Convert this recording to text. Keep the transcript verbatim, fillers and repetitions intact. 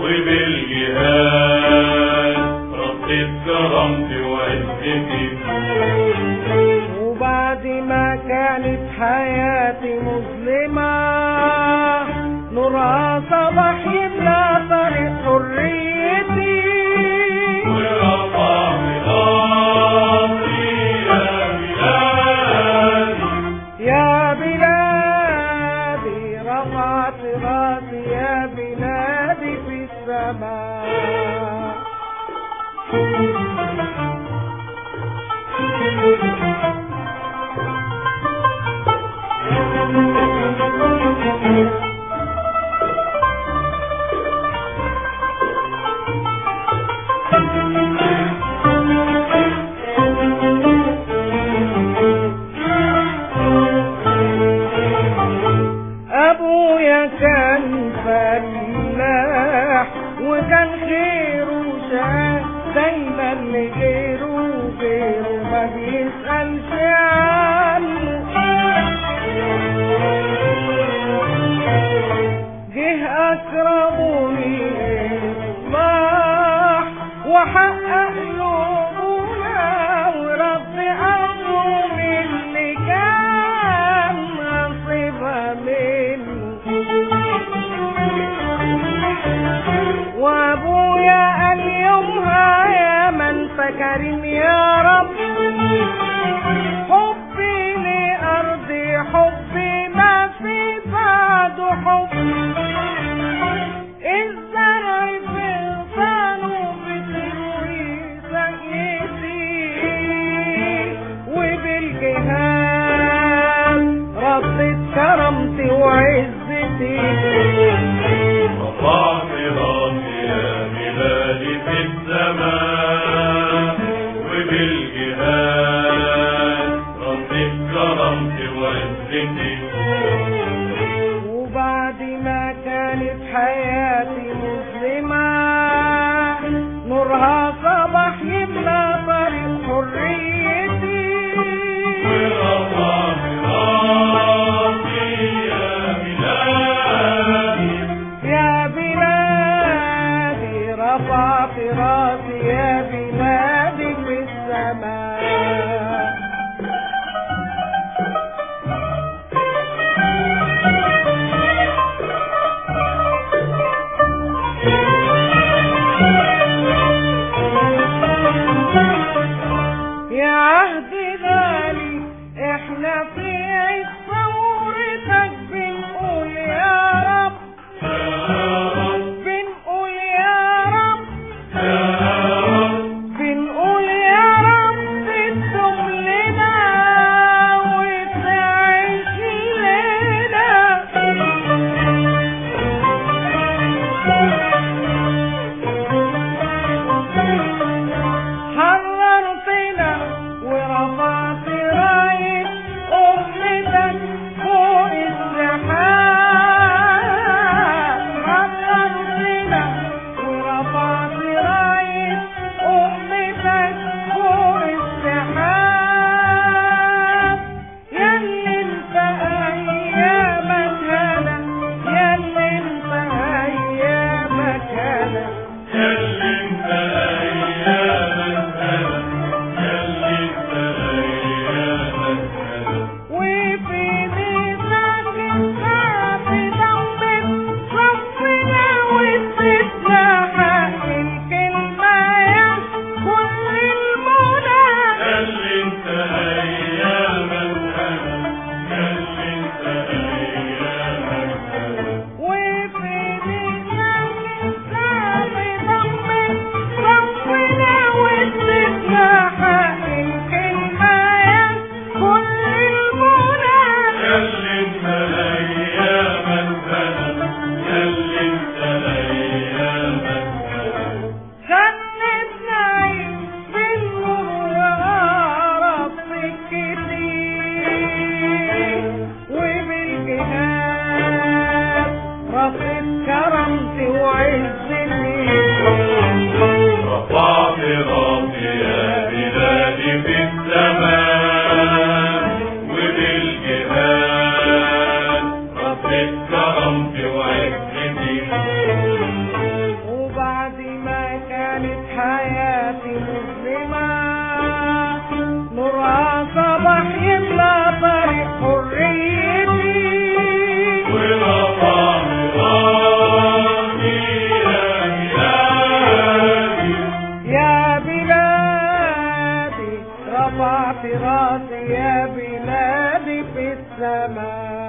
وبالجهاد رديت كرامتي وعزتي. وبعد ما كانت حياتي مظلمة نورها صباح يملى طريق حريتي. ورفعت راسي يا بلادي، يا بلادي رفعت راسي يا بلادي في السماء. أبويا كان فلاح وكان خيره شاف دايما لغيره غيره ما بيسألش عنه. جه أكرموني إصلاح وحقق قلوبنا وربي أمره اللي كان نصيبها منه. وأبويا قال يومها يا من فكرين يا رب حبي لأرضي حبي ما في بعده حب. الزرع في غصانه بتروي سقيتي وبالجهاد ردت كرامتي وعزتي. رفعت راسي يا بلادي في السماء وبالجهاد رديت كرامتي وعزتي. وبعد ما كانت حياتي مظلمة نورها صباح يملى طريق حريتي. ورفعت راسي يا بلادي، يا بلادي رفعت راسي يا بلادي في السماء. يا عهد غالي احنا في عيد ثورتك بنقول يا رب بنقول يا رب بنقول يا رب تدوم لنا وتعيش لنا. حررتنا ورفعت راية أمتك فوق السحاب. حررتنا ورفعت راية أمتك فوق السحاب. ياللي انت أيامك هلا، ياللي انت أيامك هلا، ياللي انت ايامك هلا، ياللي انت ايامك هلا. وفي ميزانك الشعب ضمن صفنا واديتنا حق الكلمة يا كل المنى. ياللي انت ايامك هلا، ياللي انت ايامك هلا. وفي ميزانك الشعب ضمن كانت حياتي مظلمة نورها صباح يملى طريق حريتي ورفع راسي يا بلادي يا بلادي رفعت راسي يا بلادي في السماء